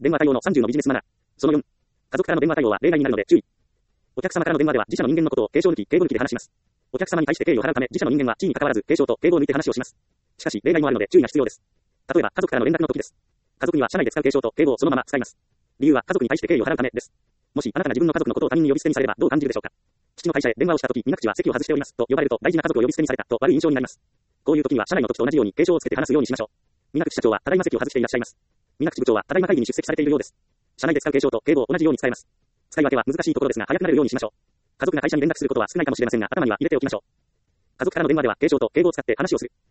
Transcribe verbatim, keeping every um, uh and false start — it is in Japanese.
電話対応のさんじゅうのビジネスマナー。そのよん、家族からの電話対応は例外になるので注意。お客様からの電話では自社の人間のことを敬称抜き、敬語抜きで話します。お客様に対して敬意を払うため、自社の人間は地位に関わらず敬称と敬語を抜いて話をします。しかし、例外もあるので注意が必要です。例えば、家族からの連絡の時です。家族には社内で使う敬称と敬語をそのまま使います。理由は家族に対して敬意を払うためです。もし、あなたが自分の家族のことを他人に呼び捨てにされればどう感じるでしょうか。父の会社へ電話をした時、皆口は席を外しておりますと呼ばれると大事な家族を呼び捨てにされたと悪い印象になります。こういう時には社内の時と同じように敬称をつけて話すようにしましょう。皆口社長はただいま席を外していらっしゃいます。皆口部長はただいま会議に出席されているようです。社内で使う敬称と敬語を同じように使えます。使い分けは難しいところですが早くなれるようにしましょう。家族が会社に連絡することは少ないかもしれませんが頭には入れておきましょう。家族からの電話では敬称と敬語を使って話をする。